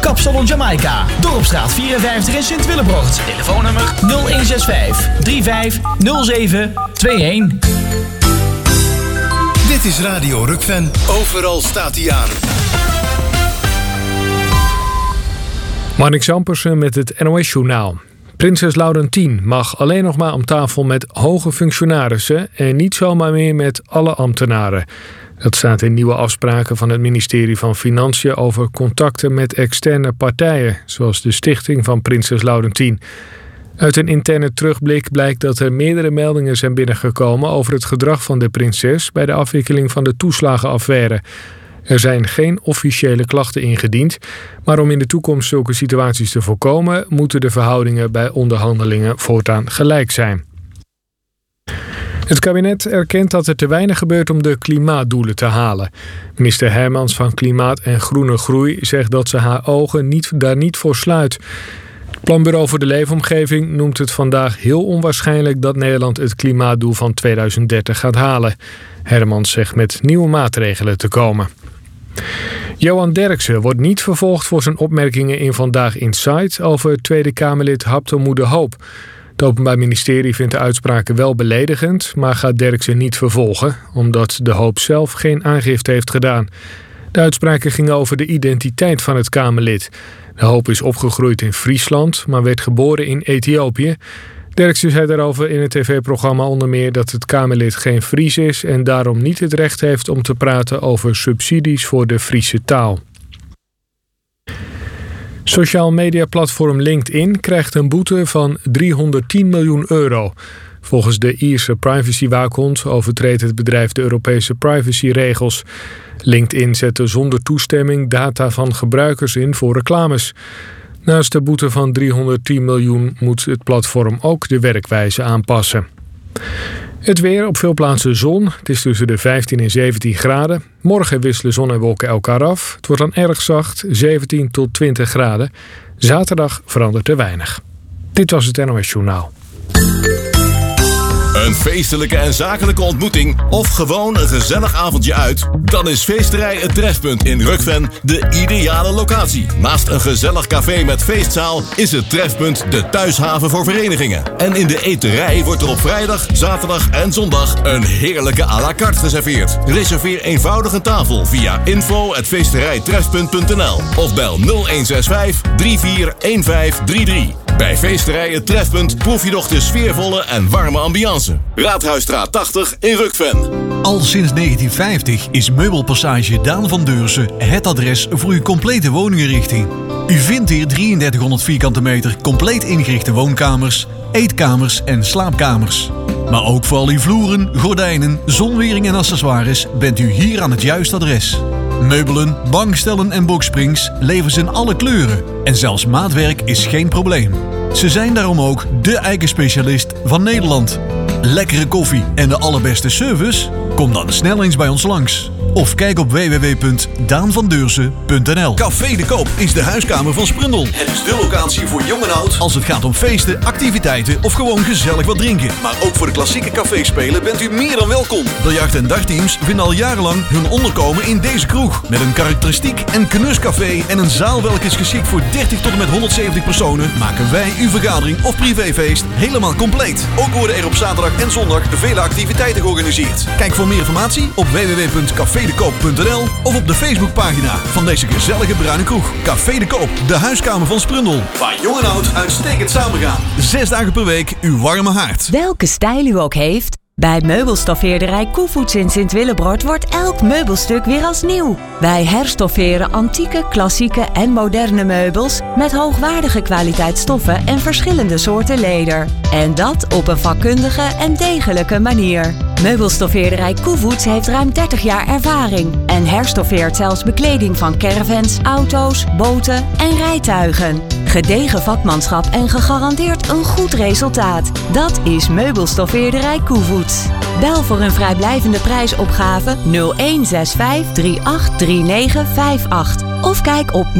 Kapsalon Jamaica. Dorpstraat 54 in Sint-Willebrocht. Telefoonnummer 0165 350721. Dit is Radio Rukven. Overal staat hij aan. Marnix Ampersen met het NOS-journaal. Prinses Laurentien mag alleen nog maar om tafel met hoge functionarissen en niet zomaar meer met alle ambtenaren. Dat staat in nieuwe afspraken van het ministerie van Financiën over contacten met externe partijen, zoals de stichting van Prinses Laurentien. Uit een interne terugblik blijkt dat er meerdere meldingen zijn binnengekomen over het gedrag van de prinses bij de afwikkeling van de toeslagenaffaire. Er zijn geen officiële klachten ingediend, maar om in de toekomst zulke situaties te voorkomen, moeten de verhoudingen bij onderhandelingen voortaan gelijk zijn. Het kabinet erkent dat er te weinig gebeurt om de klimaatdoelen te halen. Minister Hermans van Klimaat en Groene Groei zegt dat ze haar ogen daar niet voor sluit. Het Planbureau voor de Leefomgeving noemt het vandaag heel onwaarschijnlijk dat Nederland het klimaatdoel van 2030 gaat halen. Hermans zegt met nieuwe maatregelen te komen. Johan Derksen wordt niet vervolgd voor zijn opmerkingen in Vandaag Inside over Tweede Kamerlid Haptomoe de Hoop. Het Openbaar Ministerie vindt de uitspraken wel beledigend, maar gaat Derksen niet vervolgen, omdat de Hoop zelf geen aangifte heeft gedaan. De uitspraken gingen over de identiteit van het Kamerlid. De Hoop is opgegroeid in Friesland, maar werd geboren in Ethiopië. Derksen zei daarover in het tv-programma onder meer dat het Kamerlid geen Fries is en daarom niet het recht heeft om te praten over subsidies voor de Friese taal. Sociaal mediaplatform LinkedIn krijgt een boete van €310 miljoen. Volgens de Ierse privacywaakhond overtreedt het bedrijf de Europese privacyregels. LinkedIn zette zonder toestemming data van gebruikers in voor reclames. Naast de boete van 310 miljoen moet het platform ook de werkwijze aanpassen. Het weer, op veel plaatsen zon. Het is tussen de 15 en 17 graden. Morgen wisselen zon en wolken elkaar af. Het wordt dan erg zacht, 17 tot 20 graden. Zaterdag verandert er weinig. Dit was het NOS Journaal. Een feestelijke en zakelijke ontmoeting of gewoon een gezellig avondje uit? Dan is Feesterij Het Trefpunt in Rukven de ideale locatie. Naast een gezellig café met feestzaal is het Trefpunt de thuishaven voor verenigingen. En in de eterij wordt er op vrijdag, zaterdag en zondag een heerlijke à la carte geserveerd. Reserveer eenvoudig een tafel via info@feesterijtrefpunt.nl of bel 0165 341533. Bij Feesterij Het Trefpunt proef je nog de sfeervolle en warme ambiance. Raadhuisstraat 80 in Rukven. Al sinds 1950 is Meubelpassage Daan van Deursen het adres voor uw complete woninginrichting. U vindt hier 3300 vierkante meter compleet ingerichte woonkamers, eetkamers en slaapkamers. Maar ook voor al uw vloeren, gordijnen, zonwering en accessoires bent u hier aan het juiste adres. Meubelen, bankstellen en boxsprings leveren ze in alle kleuren. En zelfs maatwerk is geen probleem. Ze zijn daarom ook de eikenspecialist van Nederland. Lekkere koffie en de allerbeste service? Kom dan snel eens bij ons langs. Of kijk op www.daanvandeursen.nl. Café de Koop is de huiskamer van Sprundel. Het is de locatie voor jong en oud als het gaat om feesten, activiteiten of gewoon gezellig wat drinken. Maar ook voor de klassieke caféspelen bent u meer dan welkom. Biljart- en dagteams vinden al jarenlang hun onderkomen in deze kroeg. Met een karakteristiek en knuscafé en een zaal welke is geschikt voor 30 tot en met 170 personen, maken wij uw vergadering of privéfeest helemaal compleet. Ook worden er op zaterdag en zondag vele activiteiten georganiseerd. Kijk voor meer informatie op www.cafedekoop.nl of op de Facebookpagina van deze gezellige bruine kroeg. Café de Koop, de huiskamer van Sprundel. Waar jong en oud uitstekend samengaan. 6 dagen per week uw warme haard. Welke stijl u ook heeft, bij meubelstoffeerderij Koevoets in Sint-Willebroort wordt elk meubelstuk weer als nieuw. Wij herstofferen antieke, klassieke en moderne meubels met hoogwaardige kwaliteit stoffen en verschillende soorten leder. En dat op een vakkundige en degelijke manier. Meubelstoffeerderij Koevoets heeft ruim 30 jaar ervaring en herstoffeert zelfs bekleding van caravans, auto's, boten en rijtuigen. Gedegen vakmanschap en gegarandeerd een goed resultaat. Dat is Meubelstoffeerderij Koevoets. Bel voor een vrijblijvende prijsopgave 0165 383958 of kijk op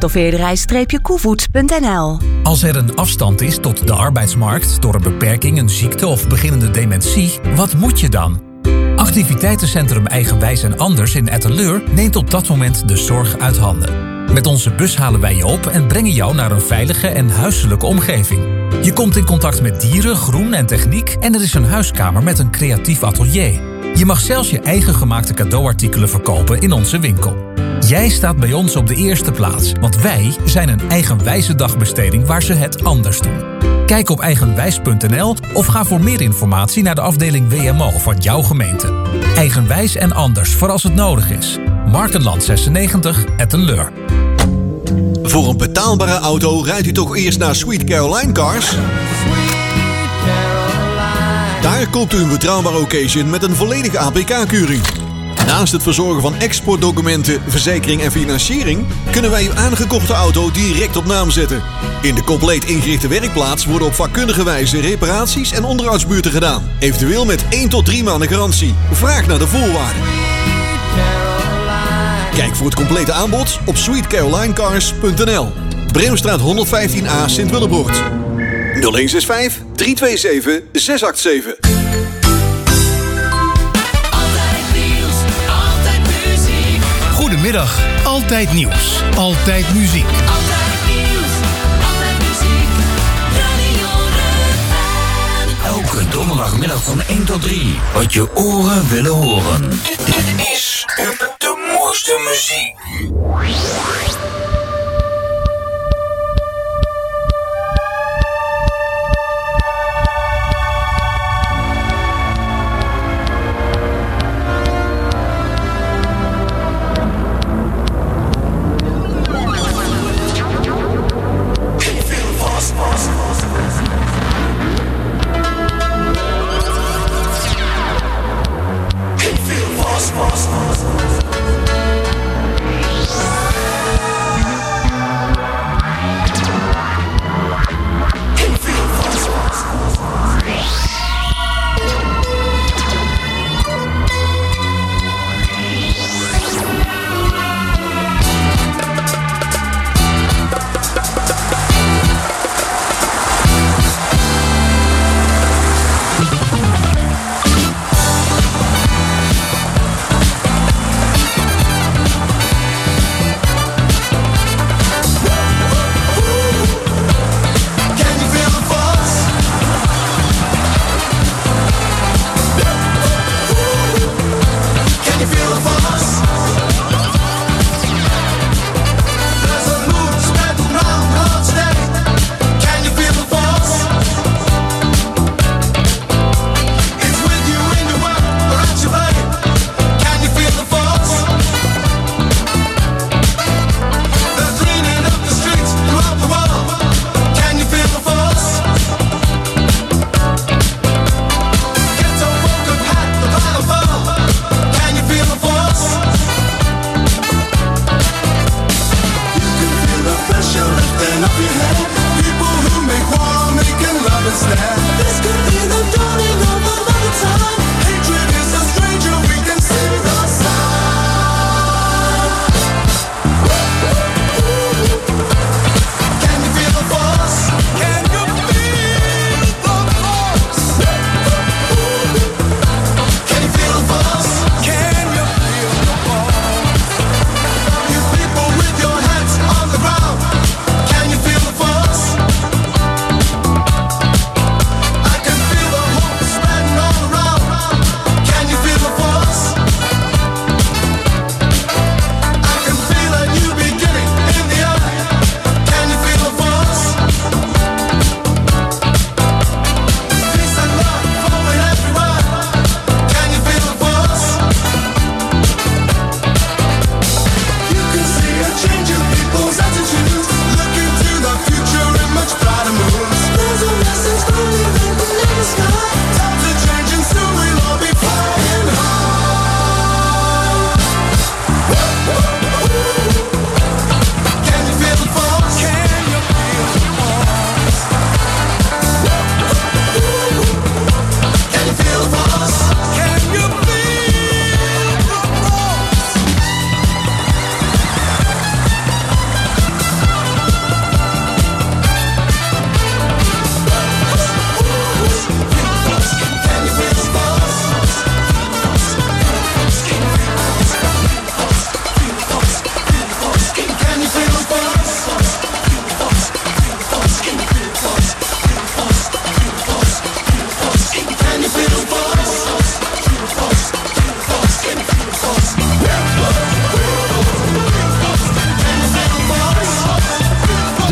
meubelstoffeerderij-koevoets.nl. Als er een afstand is tot de arbeidsmarkt door een beperking, een ziekte of beginnende dementie, wat moet je dan? Activiteitencentrum Eigenwijs en Anders in Etteleur neemt op dat moment de zorg uit handen. Met onze bus halen wij je op en brengen jou naar een veilige en huiselijke omgeving. Je komt in contact met dieren, groen en techniek en er is een huiskamer met een creatief atelier. Je mag zelfs je eigen gemaakte cadeauartikelen verkopen in onze winkel. Jij staat bij ons op de eerste plaats, want wij zijn een eigenwijze dagbesteding waar ze het anders doen. Kijk op eigenwijs.nl of ga voor meer informatie naar de afdeling WMO van jouw gemeente. Eigenwijs en anders voor als het nodig is. Markenland 96, Etten-Leur. Voor een betaalbare auto rijdt u toch eerst naar Sweet Caroline Cars? Daar koopt u een betrouwbare occasion met een volledige APK-keuring. Naast het verzorgen van exportdocumenten, verzekering en financiering kunnen wij uw aangekochte auto direct op naam zetten. In de compleet ingerichte werkplaats worden op vakkundige wijze reparaties en onderhoudsbeurten gedaan. Eventueel met 1 tot 3 maanden garantie. Vraag naar de voorwaarden. Kijk voor het complete aanbod op sweetcarolinecars.nl. Breemstraat 115A Sint-Willebroort. 0165 327 687. Goedemiddag, altijd nieuws, altijd muziek. Altijd nieuws, altijd muziek. Radio Rukven. Elke donderdagmiddag van 1 tot 3. Wat je oren willen horen. Dit is de mooiste muziek.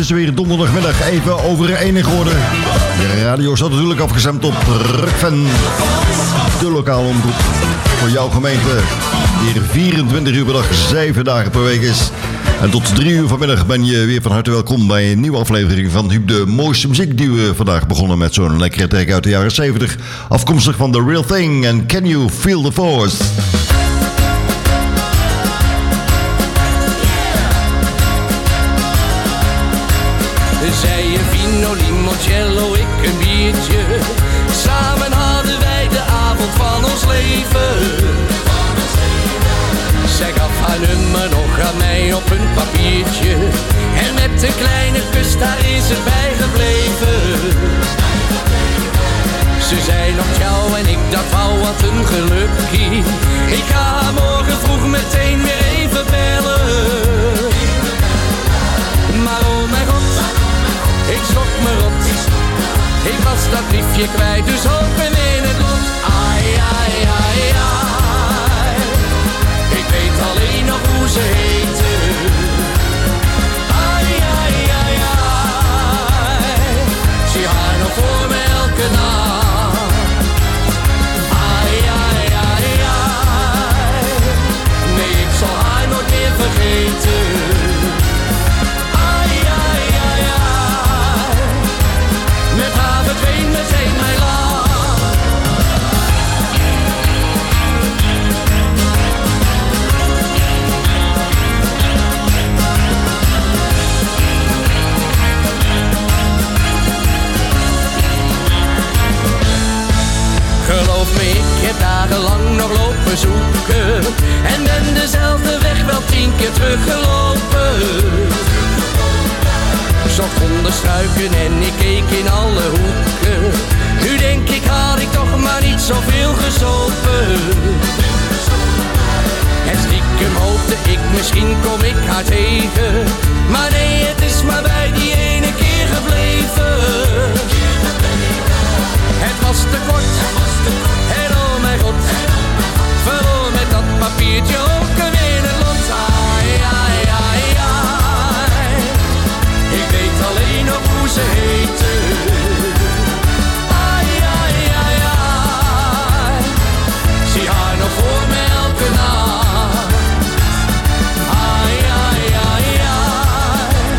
is weer donderdagmiddag even over 1 geworden. De radio staat natuurlijk afgestemd op Rukven, de lokale omroep voor jouw gemeente, die er 24 uur per dag, 7 dagen per week is. En tot 3 uur vanmiddag ben je weer van harte welkom bij een nieuwe aflevering van Huub, de mooiste muziek, die we vandaag begonnen met zo'n lekkere track uit de jaren 70. Afkomstig van The Real Thing en Can You Feel the Force? Zij een vino, limoncello, ik een biertje. Samen hadden wij de avond van ons leven. Zij gaf haar nummer nog aan mij op een papiertje. En met een kleine kus, daar is het bij gebleven. Ze zei nog ciao en ik dacht, wauw, wat een gelukkie. Ik ga haar morgen vroeg meteen weer even bellen. Maar oh mijn god, ik schrok me rot. Ik was dat briefje kwijt, dus open in het lot. Ai, ai, ai, ai. Ik weet alleen nog hoe ze heette. Ai, ai, ai, ai. Zie haar nog voor me elke nacht. Ai, ai, ai, ai. Nee, ik zal haar nooit meer vergeten. Met haar verdween meteen mijn lach. Geloof me, ik heb dagenlang nog lopen zoeken. En ben dezelfde weg wel 10 keer teruggelopen. Zocht onder struiken en ik keek in alle hoeken. Nu denk ik, had ik toch maar niet zoveel gezopen. En stiekem hoopte ik, misschien kom ik haar tegen. Maar nee, het is maar bij die ene keer gebleven. Het was te kort, en oh mijn god, verloor met dat papiertje ook weer het lot. Ai, ai, ai, ai. Ik weet alleen nog hoe ze heette. Ai, ai, ai, ai. Zie haar nog voor me elke nacht. Ai, ai, ai, ai.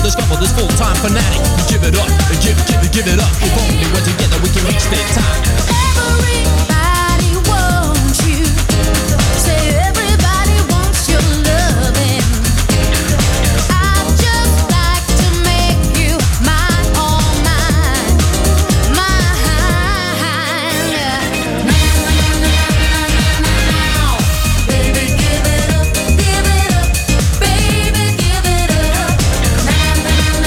discover this full-time fanatic. Give it up, give it up. If only we're together we can reach that time. Everybody wants you. Say everybody wants your loving. I'd just like to make you mine, all mine, mine. Now, baby, give it up, baby, give it up. Now,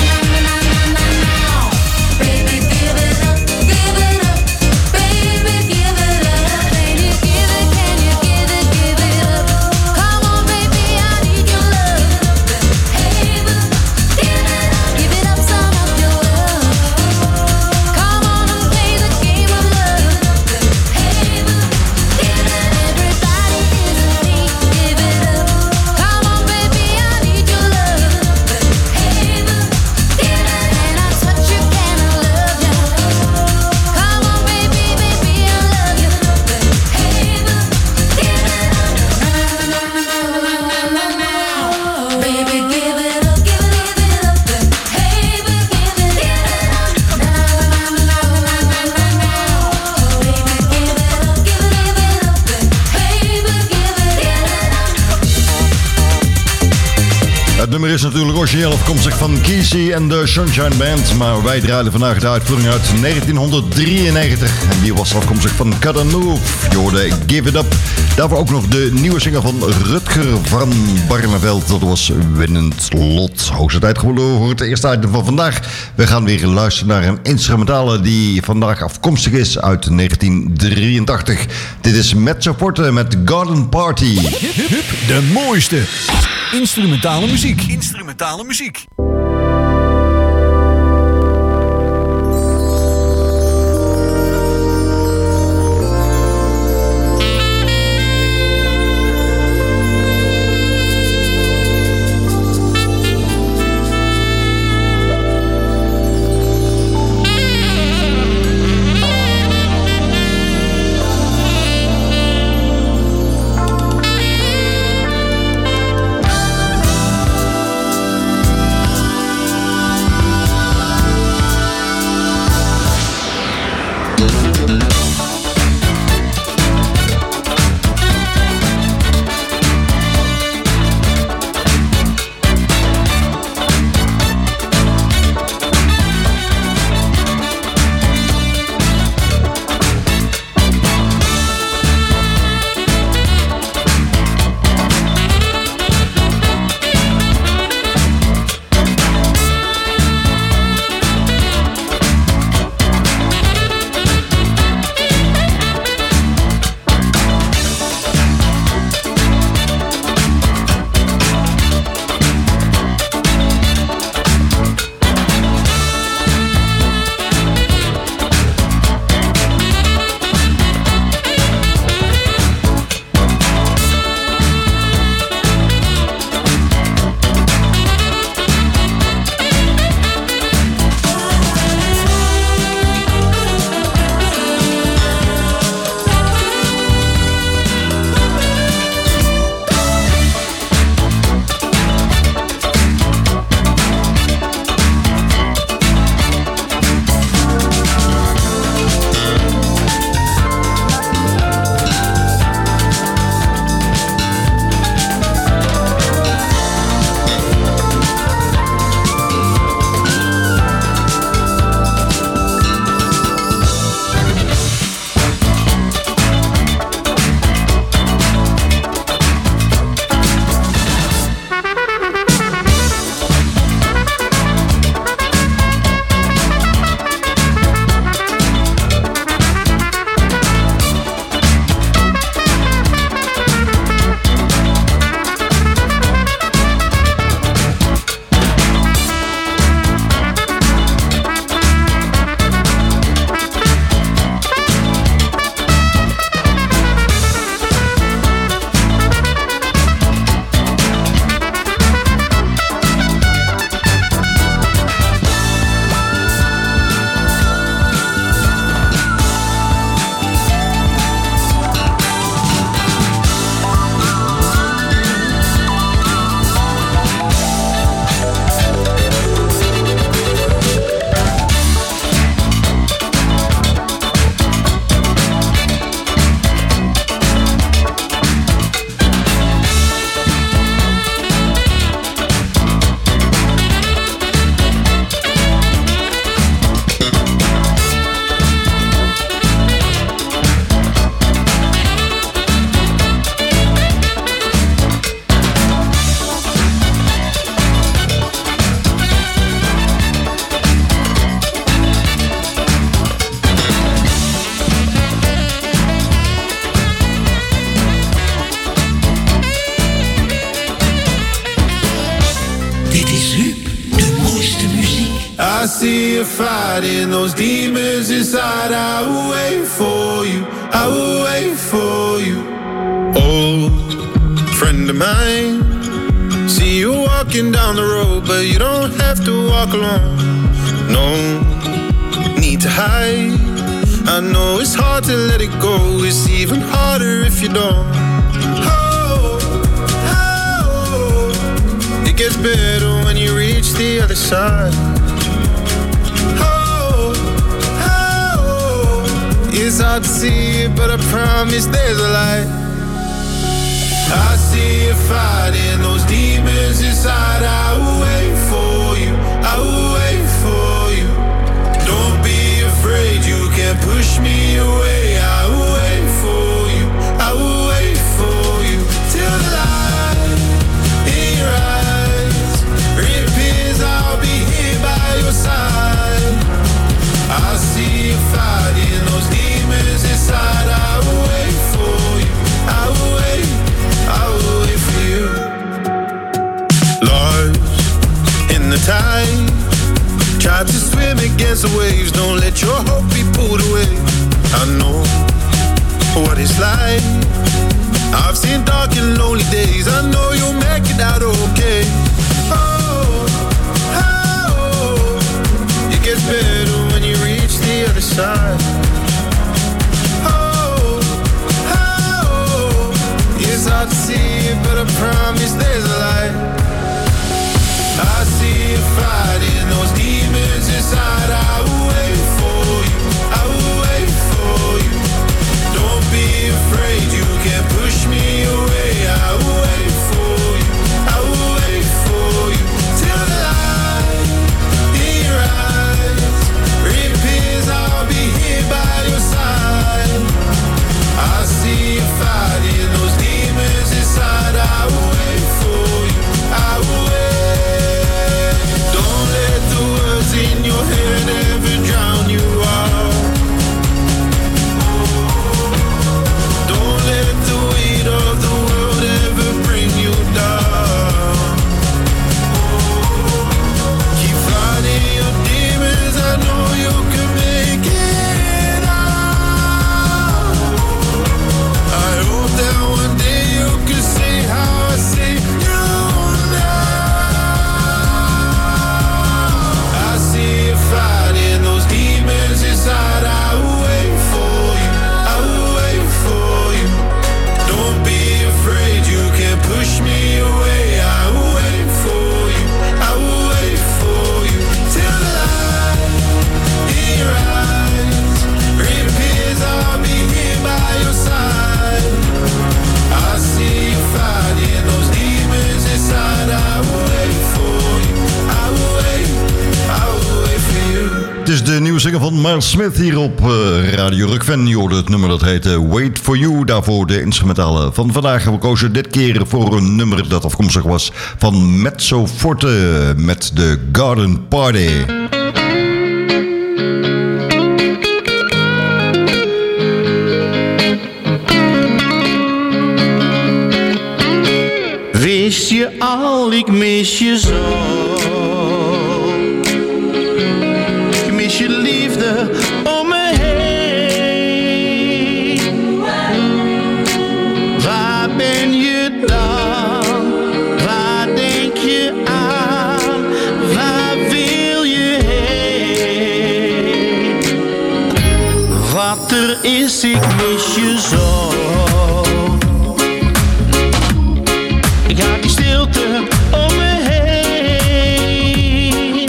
baby, give it up, baby, give it up. Can you give it, can you give it, give it up? Come on, baby, I need your love. Hey, give it up some of your love. Come on and play the game of love. Hey, everybody is a thief. Give it up. Come on, baby, I need your love. Hey, can I touch you? Can I love you? Come on, baby, baby, I love you. Hey, baby, give it up, give it up. Hey, give it up. Baby, give it up, give it up. Hey, give it up. Het nummer is natuurlijk origineel afkomstig van Kesey en de Sunshine Band, maar wij draaien vandaag de uitvoering uit 1993 en die was afkomstig van Cut and Move. Je hoorde Give It Up. Daarvoor ook nog de nieuwe single van Rutger van Barneveld. Dat was Winnend Lot. Hoogste tijd geworden voor het eerste item van vandaag. We gaan weer luisteren naar een instrumentale die vandaag afkomstig is uit 1983. Dit is Met Supporten met Garden Party. De mooiste instrumentale muziek. Instrumentale muziek. see you fighting those demons inside. I will wait for you. I will wait for you. Old friend of mine, see you walking down the road, but you don't have to walk alone. No need to hide. I know it's hard to let it go. It's even harder if you don't. It gets better when you reach the other side. It's hard to see it, but I promise there's a light. I see you fighting those demons inside. I will wait for you. I will wait for you. Don't be afraid, you can't push me away. I will wait for you. I will wait for you till the light in your eyes reappears. I'll be here by your side. I see you fighting those demons inside. I will wait for you. I will wait. I will wait for you. Lost in the tide, try to swim against the waves. Don't let your hope be pulled away. I know what it's like. I've seen dark and lonely days. I know you'll make it out okay. It gets better when you reach the other side. It's hard to see it, but I promise there's a light. I see you fighting those demons inside. I will wait for you. I will wait for you. Don't be afraid, you can't push me away. I will wait for you. I will wait for you till the light in your eyes reappears. I'll be here by your side. I see you fighting those demons inside. I will wait for you. I will wait. Don't let the words in your head ever drown you out. Don't let the weight of the world ever bring you down. Keep fighting your demons. I know you can make it out. I hope that one day you can see how I see you now. I see you fighting those demons inside. I will wait for you. I will wait for you. Don't be afraid, you can't push me away. I will wait for you. I will wait for you till the light in your eyes reappears. I'll be here by your side. I see you fighting those demons inside. I will wait for you. I will wait. I will wait for you. Het is de nieuwe single van Miles Smith hier op Radio Rock-Fan. Je hoorde het nummer dat heet Wait For You. Daarvoor de instrumentale van vandaag. We kozen dit keer voor een nummer dat afkomstig was van Mezzo Forte met de Garden Party. Wist je al, ik mis je zo. Ik mis je liefde om me heen. Waar ben je dan? Waar denk je aan? Waar wil je heen? Wat er is, ik mis je zo. Ik haak die stilte om me heen.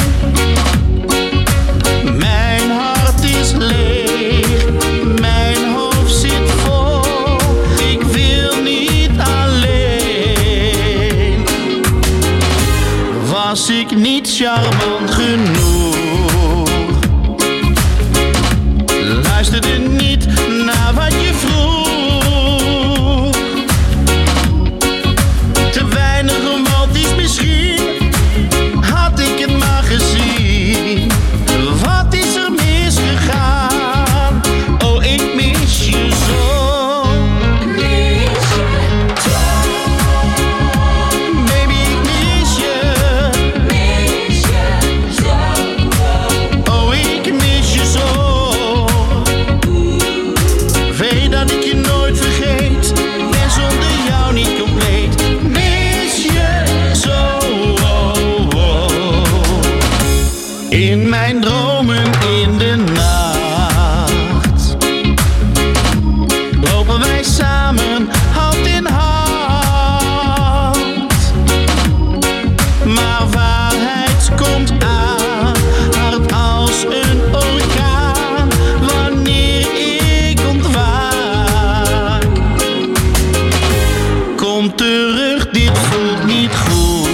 Mijn hart is leeg, mijn hoofd zit vol. Ik wil niet alleen. Was ik niet charmant genoeg? Luisterde niet naar wat je vroeg. Te weinig romantisch misschien, had ik het maar gezien. Wat is er misgegaan? Oh, ik mis je zo. Mis je zo. Baby, ik mis je. Mis je. In mijn dromen in de nacht lopen wij samen hand in hand. Maar waarheid komt aan, hard als een orkaan, wanneer ik ontwaak. Kom terug, dit voelt niet goed.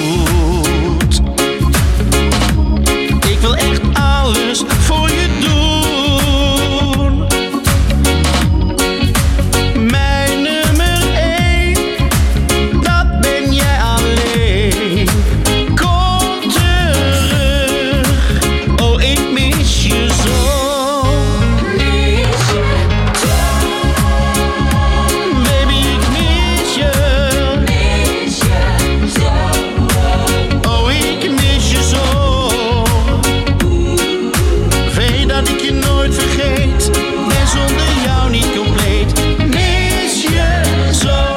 Ik wil echt alles voor je doen. Mijn nummer 1, dat ben jij alleen. Kom terug, oh ik mis je zo. Baby, ik mis je. Oh, ik mis je zo. Weet dat ik je nooit vergeet, ben zonder jou niet compleet. Mis je zo.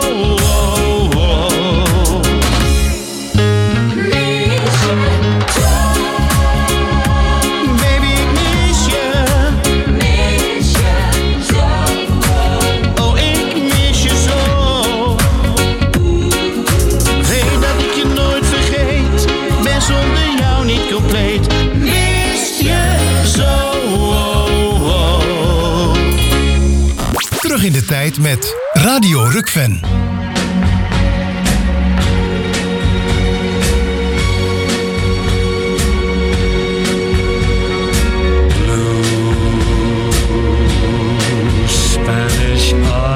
Baby, ik mis je. Oh, ik mis je zo. Weet dat ik je nooit vergeet, ben zonder jou niet compleet. Mis je zo. Terug in de tijd met Radio Rukven. Spanish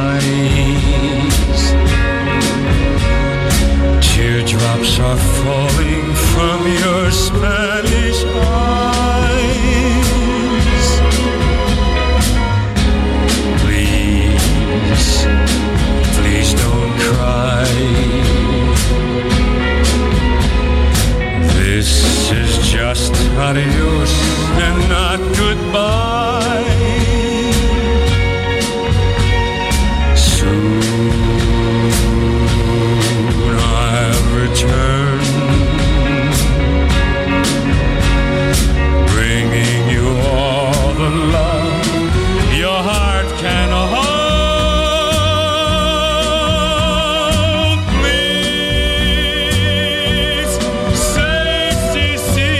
eyes, teardrops are falling from your Spanish eyes. Please, please don't cry. This is just adios and not goodbye. Soon I'll return, bringing you all the love your heart can hold. Please say si, si.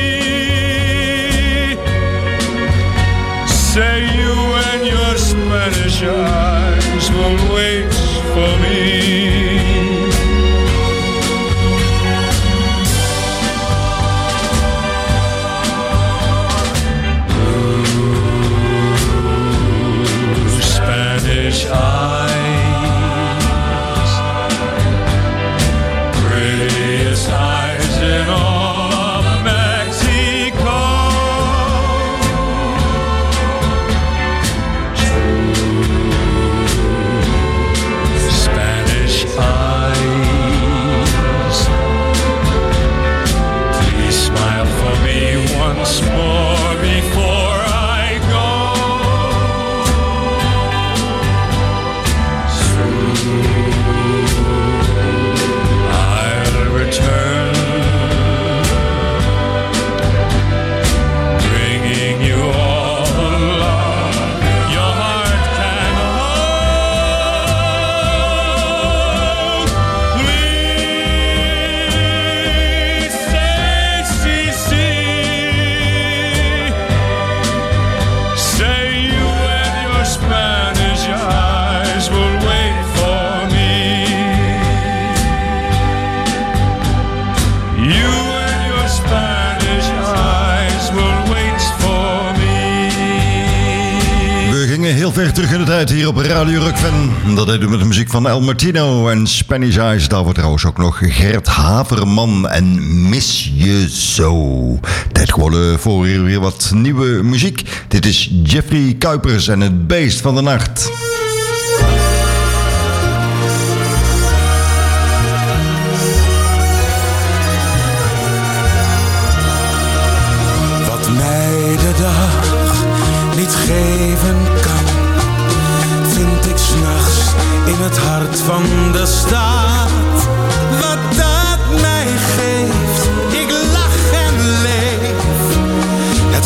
Say you and your Spanish eyes will wait for me. Blue Spanish eyes, prettiest eyes in all of Mexico. Spanish eyes, please smile for me once more before I go. Soon I'll return, bringing you all the love your heart can hold. Please say si, si. Say you and your Spanish eyes will wait for me. You and your Spanish eyes will wait for me. We gingen heel ver terug in de tijd hier op Radio Rukven. Dat deden we met de muziek van El Martino en Spanish Eyes. Daarvoor trouwens ook nog Gert Haverman en Mis Je Zo. Tijd geworden voor hier weer wat nieuwe muziek. Dit is Jeffrey Kuipers en het Beest van de Nacht. Wat mij de dag niet geven kan, vind ik 's nachts in het hart van de stad. Wat dat mij geeft, ik lach en leef.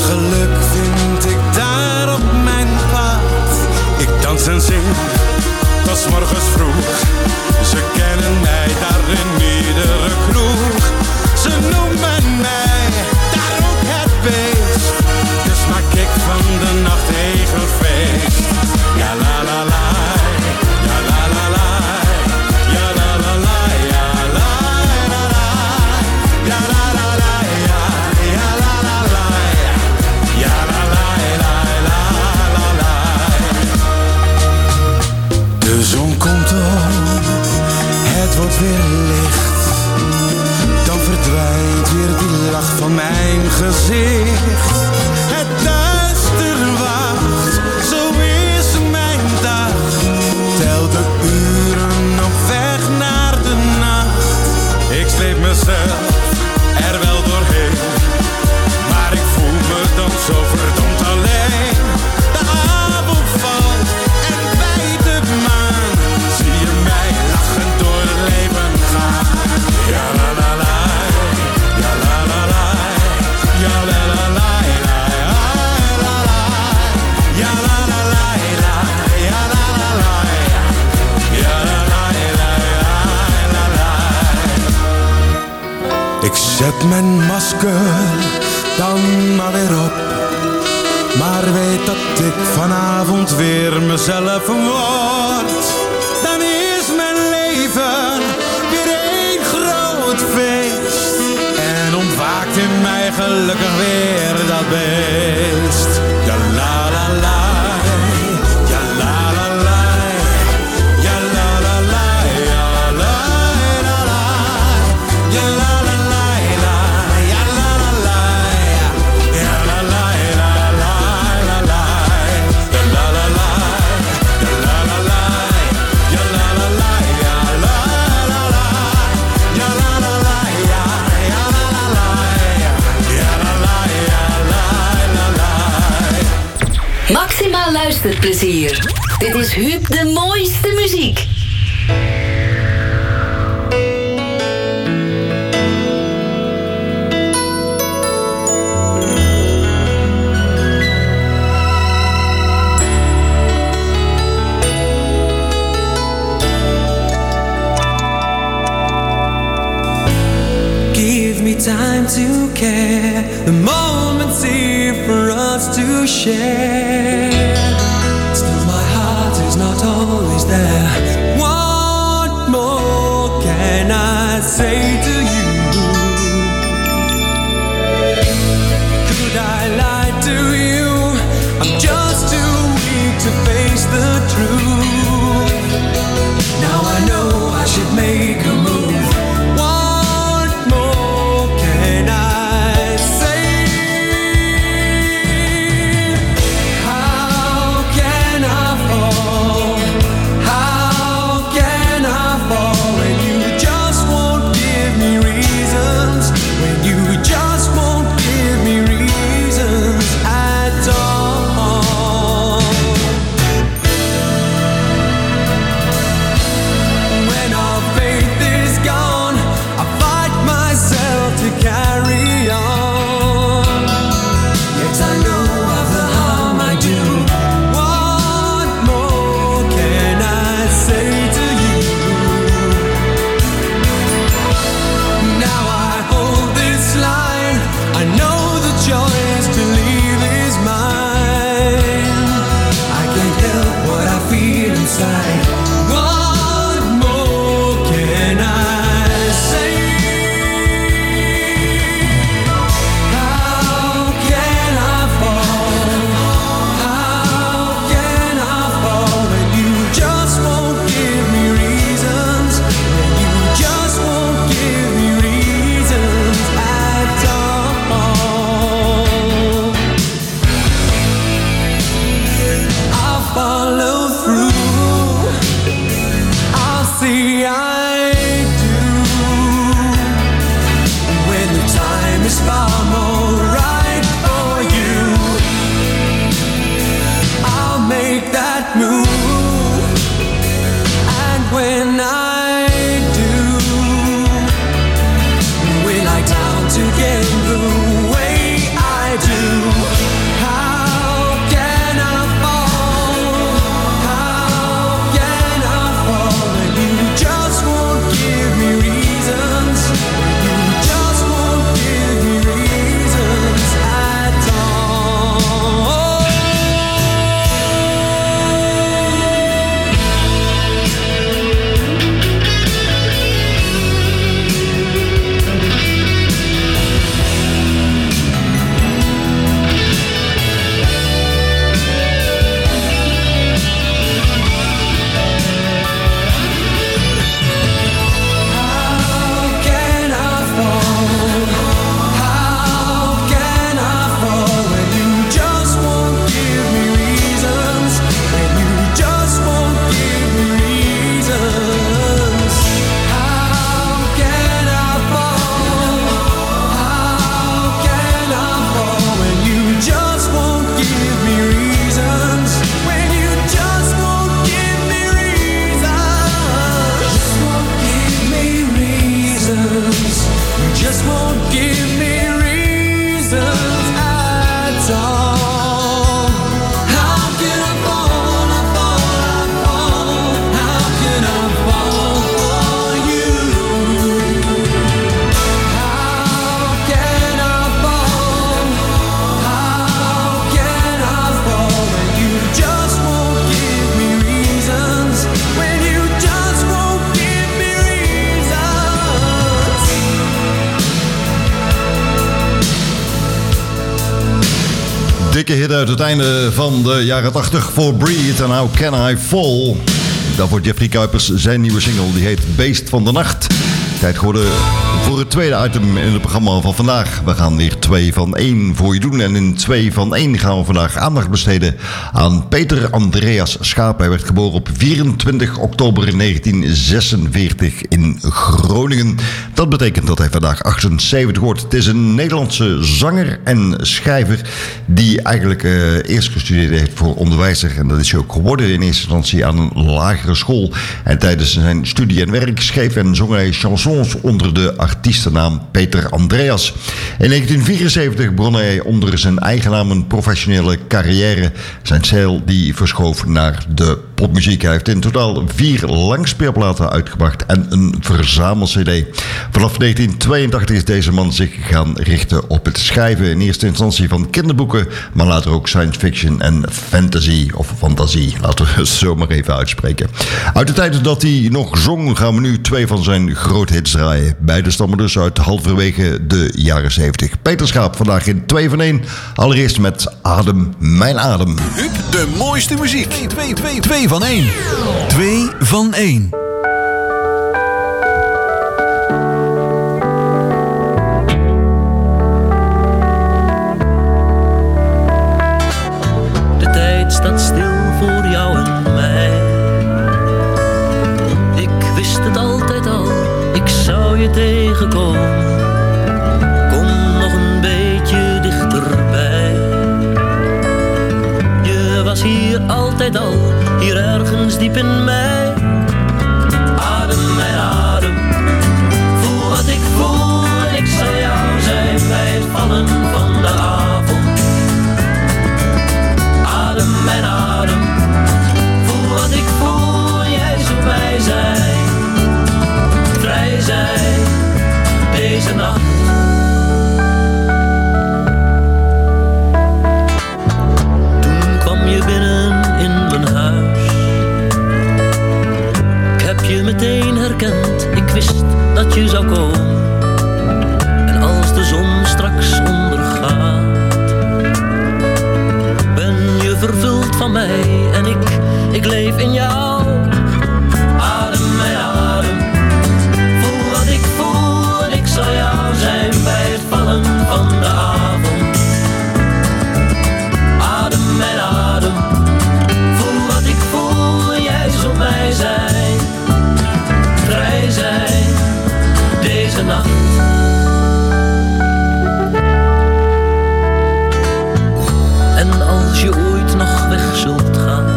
Zet mijn masker dan maar weer op. Maar weet dat ik vanavond weer mezelf word. Dan is mijn leven weer één groot feest. En ontwaakt in mij gelukkig weer dat beest. Ja la la la, ja la la la, ja la la la, ja la la la, ja la la la, ja la la la, ja la la la la la la, ja la la la, ja la la la, ja la la la, ja la la la, ja la la la, ja la la la, ja la la la la. Maximaal luisterplezier. Dit is Huub de mooiste muziek. Give me time to care. The moment's here for us to share. Still my heart is not always there. What more can I say to you? Could I lie to you? I'm just too weak to face the truth. Now I know I should make a move. Faith dikke hit uit het einde van de jaren 80 voor Breed en How Can I Fall. Daarvoor Jeffrey Kuipers, zijn nieuwe single, die heet Beest van de Nacht. Tijd geworden voor het tweede item in het programma van vandaag. We gaan weer 2 van 1 voor je doen. En in 2 van 1 gaan we vandaag aandacht besteden aan Peter Andreas Schaap. Hij werd geboren op 24 oktober 1946 in Groningen. Dat betekent dat hij vandaag 78 wordt. Het is een Nederlandse zanger en schrijver die eigenlijk eerst gestudeerd heeft voor onderwijzer. En dat is hij ook geworden in eerste instantie aan een lagere school. En tijdens zijn studie en werk schreef en zong hij chansons onder de artiestennaam Peter Andreas. In 1974 begon hij onder zijn eigen naam een professionele carrière. Zijn stijl die verschoof naar de popmuziek. Hij heeft in totaal 4 langspeelplaten uitgebracht en een verzamel-cd. Vanaf 1982 is deze man zich gaan richten op het schrijven. In eerste instantie van kinderboeken, maar later ook science fiction en fantasy, of fantasie. Laten we het zo maar even uitspreken. Uit de tijd dat hij nog zong gaan we nu 2 van zijn grote hits draaien. Beide stammen dus uit halverwege de jaren 70. Peter Schaap vandaag in 2 van 1. Allereerst met Adem, mijn adem. Huub, de mooiste muziek. 2 van 1. 2 van 1. De tijd staat stil voor jou en mij. Ik wist het altijd al, ik zou je tegenkomen. Kom nog een beetje dichterbij. Je was hier altijd al, hier ergens diep in mij. Adem mijn adem, voel wat ik voel. En ik zal jou zijn bij het vallen van de avond. Adem mijn adem, voel wat ik voel. En jij zult mij zijn, vrij zijn, deze nacht. Toen kwam je binnen in mijn huis. Ik heb je meteen herkend, ik wist dat je zou komen. En als de zon straks ondergaat, ben je vervuld van mij en ik leef in jou. Adem mijn adem, voel wat ik voel en ik zal jou zijn bij het vallen van de avond. Adem mijn adem, voel wat ik voel en jij zult mij zijn, vrij zijn, deze nacht. En als je ooit nog weg zult gaan,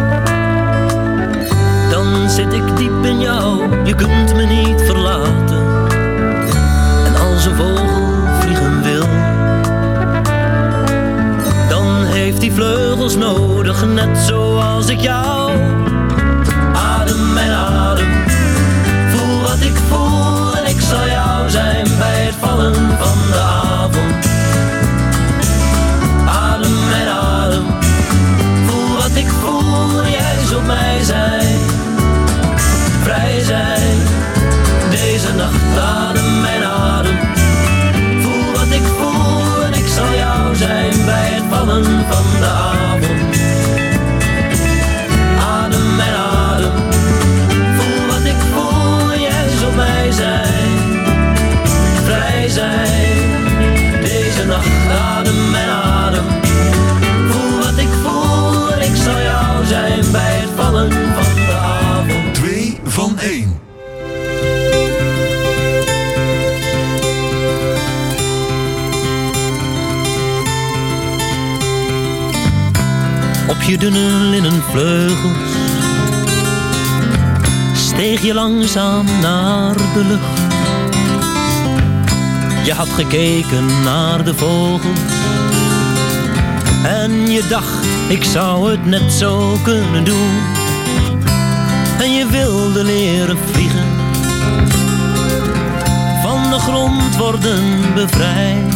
dan zit ik diep in jou, je kunt me niet verlaten. En als een vogel vliegen wil, dan heeft hij vleugels nodig, net zoals ik jou. Adem mijn adem, voel wat ik voel en ik zal jou zijn bij het vallen van de avond. Adem mijn adem, voel wat ik voel en jij zult mij zijn, vrij zijn, deze nacht. Adem mijn adem, voel wat ik voel en ik zal jou zijn bij het vallen van de avond. Adem mijn adem, voel wat ik voel en jij zult mij zijn, vrij zijn, deze nacht. Adem mijn adem, voel wat ik voel en ik zal jou zijn bij het vallen van de avond. 2 van 1. Op je dunne linnen vleugels steeg je langzaam naar de lucht. Je had gekeken naar de vogels en je dacht, ik zou het net zo kunnen doen. En je wilde leren vliegen, van de grond worden bevrijd.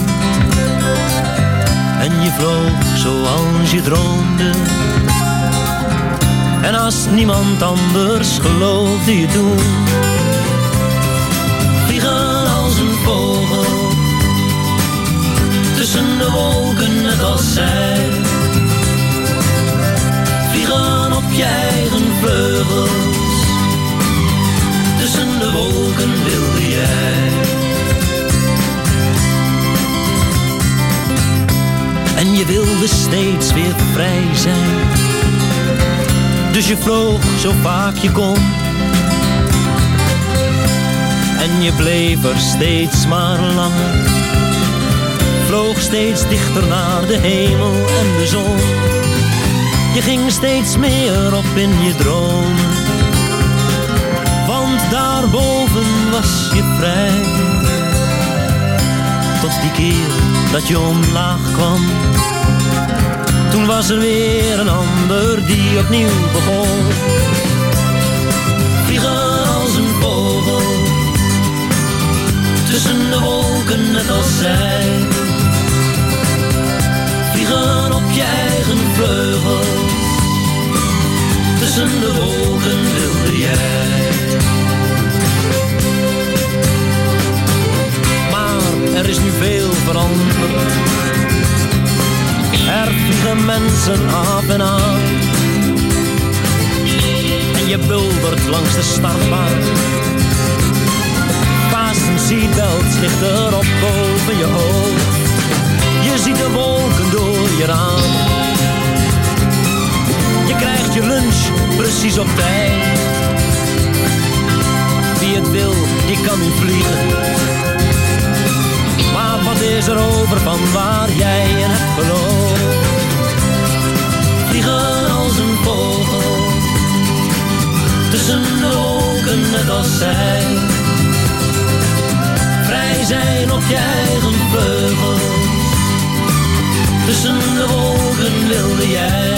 En je vloog zoals je droomde, en als niemand anders geloofde je toen. Vliegen als een vogel, tussen de wolken net als zij. je eigen vleugels. Tussen de wolken wilde jij. En je wilde steeds weer vrij zijn. Dus je vloog zo vaak je kon. En je bleef er steeds maar langer. Vloog steeds dichter naar de hemel en de zon. Je ging steeds meer op in je dromen. Want daarboven was je vrij. Tot die keer dat je omlaag kwam. Toen was er weer een ander die opnieuw begon. Vliegen als een vogel. Tussen de wolken net als zij. Vliegen op je eigen vleugels. Tussen de wolken wilde jij. Maar er is nu veel veranderd. Er vliegen mensen af en aan. En je buldert langs de startbaan. Fasten seatbelts ligt erop boven je hoofd. Je ziet de wolken door je raam. Je krijgt je lunch precies op tijd. Wie het wil, die kan niet vliegen. Maar wat is er over van waar jij in hebt geloofd? Vliegen als een vogel. Tussen de wolken net als zij. Vrij zijn op je eigen vleugels. Tussen de wolken wilde jij.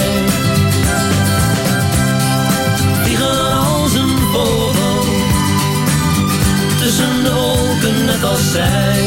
Vliegen als een vogel. Tussen de wolken net als zij.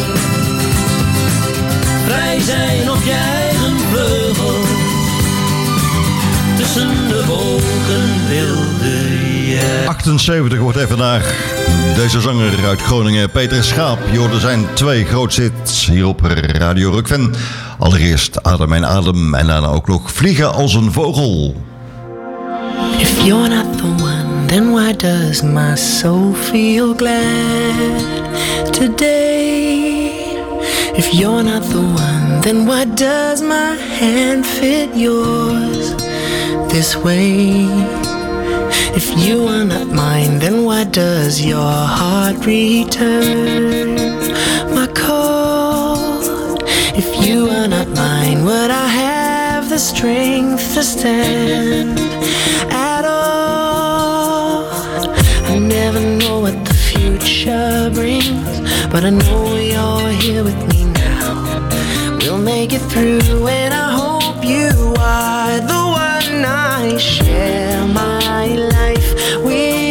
Vrij zijn op je eigen vleugels. Tussen de wolken wilde jij. 78 wordt even naar deze zanger uit Groningen, Peter Schaap. Je hoorde zijn 2 grootste hits hier op Radio Rukven. Allereerst Adem en Adem en daarna ook nog Vliegen als een vogel. If you're not the one, then why does my soul feel glad today? If you're not the one, then why does my hand fit yours this way? If you are not mine, then why does your heart return my call? If you are not mine, would I have the strength to stand at all? I never know what the future brings, but I know you're here with me now. We'll make it through, and I hope you are the one I share my life with.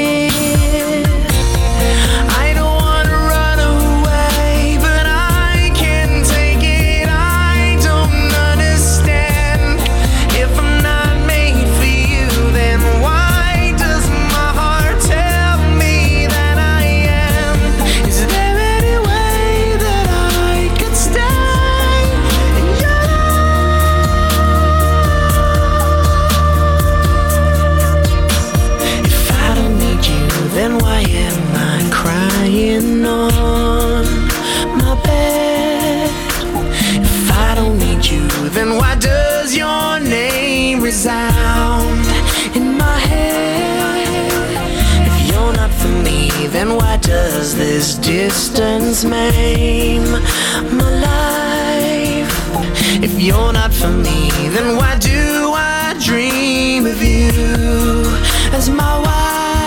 I don't wanna run away, but I can't take it. I don't understand. If I'm not made for you, then why does my heart tell me that I am? Is there any way that I could stay in your life? If I don't need you, then why am I crying on my bed? If I don't need you, then why does your name resound in my head? If you're not for me, then why does this distance maim my life? If you're not for me, then why do I dream of you as my wife?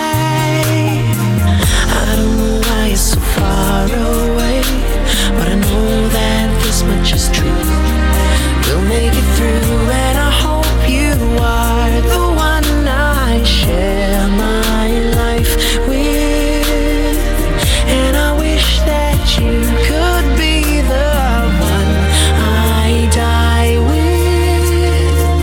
I don't know why you're so far away, but I know that this much is true. We'll make it through, and I hope you are the one I share my life with. And I wish that you could be the one I die with.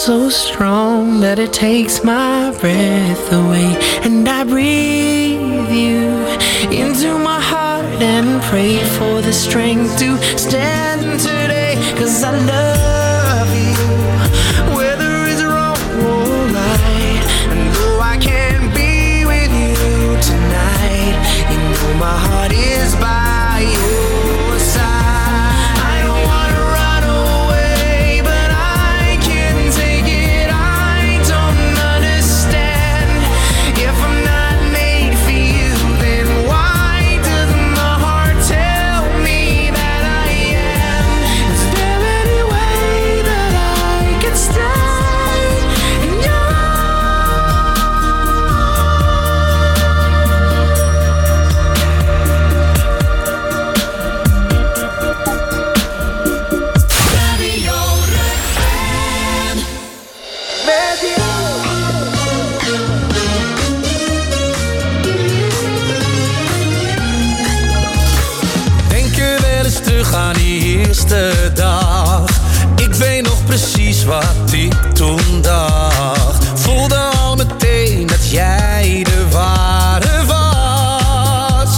so strong that it takes my breath away. And I breathe you into my heart and pray for the strength to stand today. 'Cause I love you, whether it's wrong or right. And though I can't be with you tonight, you know my heart is by your side. I don't wanna run away, but I can't take it. I don't understand. If I'm not made for you, then why doesn't my heart tell me that I am? Is there any way that I can stay in your Radio Rukven. Denk je wel eens terug aan die eerste dag? Ik weet nog precies wat ik toen dacht. Voelde al meteen dat jij de ware was.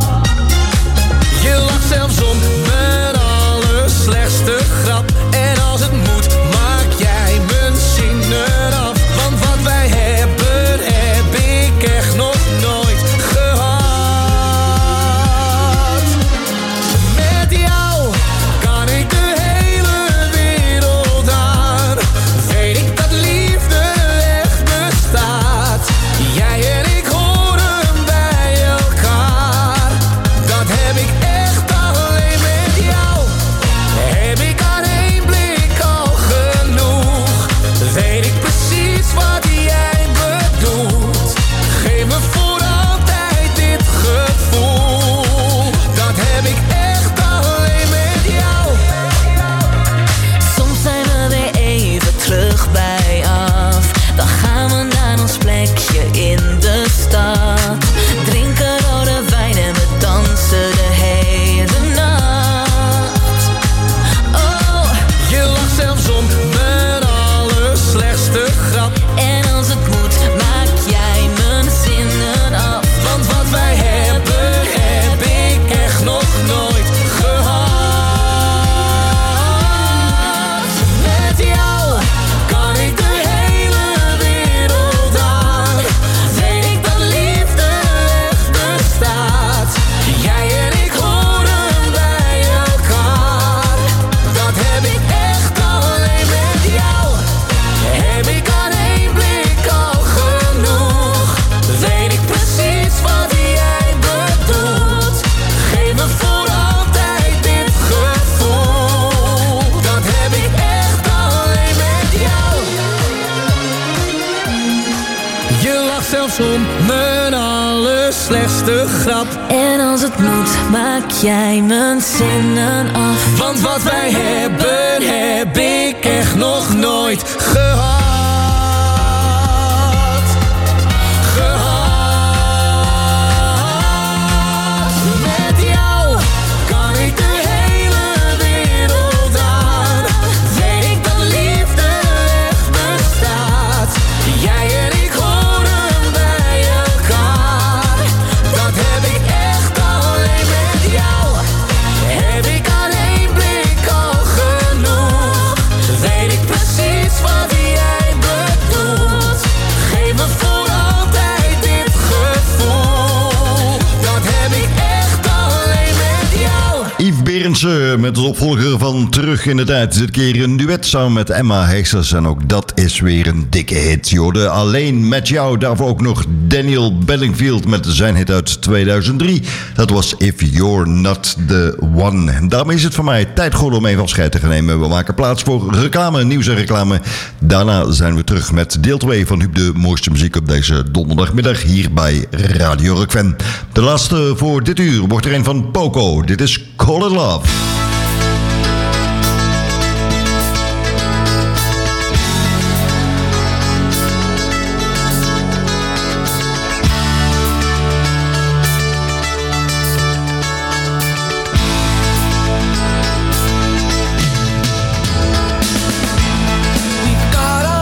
Je lacht zelfs om mijn allerslechtste grap. En als het moet, maak jij mijn zinnen af. Want wat wij hebben, heb ik echt nog nooit gehad. Met jou kan ik de hele wereld aan. Weet ik dat liefde echt bestaat. Jij en ik horen bij elkaar. Dat heb ik echt alleen met jou. Heb ik aan één blik al genoeg. Weet ik precies wat jij bedoelt. Geef me voor altijd dit gevoel. Dat heb ik echt alleen met jou. Soms zijn we weer even terug bij af. Dan gaan we naar ons plekje in de stad. Drinken rode wijn en we dansen de hele nacht. Oh, Je lacht zelfs om mijn allerslechtste grap. en als het moet, maak jij mijn zinnen af. Want wat wij hebben, heb ik echt nog nooit gehad. Met jou kan ik de hele wereld aan. Weet ik dat liefde echt bestaat. Jij en ik horen bij elkaar. Dat heb ik echt alleen met jou. Heb ik aan één blik al genoeg. Weet ik precies wat jij bedoelt. Geef me voor altijd dit gevoel. Dat heb ik echt alleen met jou. Je lacht zelfs om mijn allerslechtste grap. En als het moet, maak jij mijn zinnen af. Want wat wij hebben, heb ik echt nog nooit gehad. Met jou kan ik de hele wereld aan. Weet ik dat liefde echt bestaat. Jij en ik horen bij elkaar. Dat heb ik echt alleen met jou. Heb ik aan één blik al genoeg. Weet ik precies wat jij bedoelt. Geef me voor altijd dit gevoel. Dat heb ik echt alleen met jou. Yves Berendsen met de opvolger van Terug in de Tijd. Dit keer een duet samen met Emma Heesters. En ook dat is weer een dikke hit. Je hoorde Alleen met jou. Daarvoor ook nog Daniel Bedingfield met zijn hit uit 2003. Dat was If You're Not The One. En daarmee is het voor mij tijd geworden om even afscheid te gaan nemen. We maken plaats voor reclame, nieuws en reclame. Daarna zijn we terug met deel 2 van Huub de mooiste muziek op deze donderdagmiddag hier bij Radio Rukven. De laatste voor dit uur wordt er een van Poco. Dit is Call It Love. We've got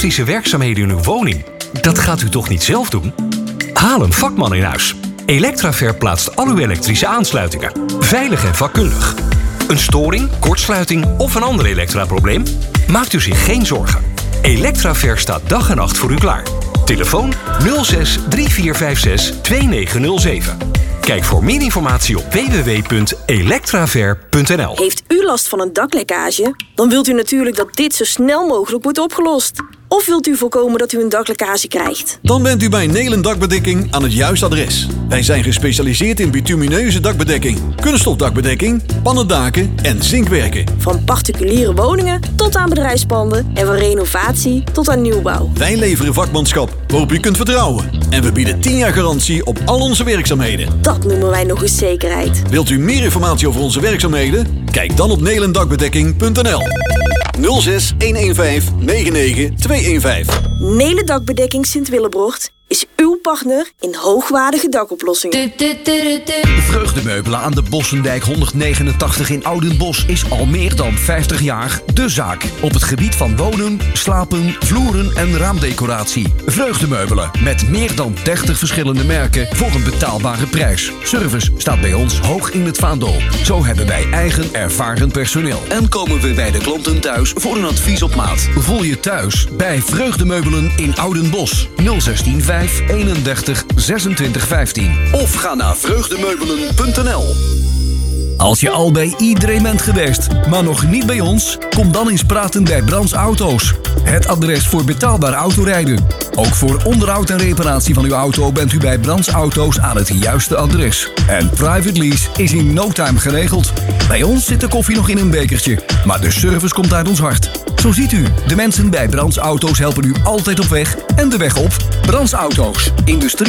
elektrische werkzaamheden in uw woning? Dat gaat u toch niet zelf doen? Haal een vakman in huis. Electraver plaatst al uw elektrische aansluitingen. Veilig en vakkundig. Een storing, kortsluiting of een ander elektraprobleem? Maakt u zich geen zorgen. Electraver staat dag en nacht voor u klaar. Telefoon 06 3456 2907. Kijk voor meer informatie op www.electraver.nl. Heeft u last van een daklekkage? Dan wilt u natuurlijk dat dit zo snel mogelijk wordt opgelost. Of wilt u voorkomen dat u een daklekkage krijgt? Dan bent u bij Nelen Dakbedekking aan het juiste adres. Wij zijn gespecialiseerd in bitumineuze dakbedekking, kunststofdakbedekking, pannendaken en zinkwerken. Van particuliere woningen tot aan bedrijfspanden en van renovatie tot aan nieuwbouw. Wij leveren vakmanschap waarop u kunt vertrouwen. En we bieden 10 jaar garantie op al onze werkzaamheden. Dat noemen wij nog eens zekerheid. Wilt u meer informatie over onze werkzaamheden? Kijk dan op nelendakbedekking.nl 06 115 99 215. Nelen Dakbedekking Sint-Willebrocht is uw partner in hoogwaardige dakoplossingen. Vreugdemeubelen aan de Bossendijk 189 in Oudenbosch is al meer dan 50 jaar de zaak. Op het gebied van wonen, slapen, vloeren en raamdecoratie. Vreugdemeubelen met meer dan 30 verschillende merken voor een betaalbare prijs. Service staat bij ons hoog in het vaandel. Zo hebben wij eigen ervaren personeel. En komen we bij de klanten thuis voor een advies op maat. Voel je thuis bij Vreugdemeubelen in Oudenbosch 016 5 31 26 15. Of ga naar vreugdemeubelen.nl. Als je al bij iedereen bent geweest, maar nog niet bij ons, kom dan eens praten bij Brands Auto's. Het adres voor betaalbaar autorijden. Ook voor onderhoud en reparatie van uw auto bent u bij Brands Auto's aan het juiste adres. En private lease is in no time geregeld. Bij ons zit de koffie nog in een bekertje, maar de service komt uit ons hart. Zo ziet u, de mensen bij Brands Auto's helpen u altijd op weg en de weg op. Brands Auto's, industrie.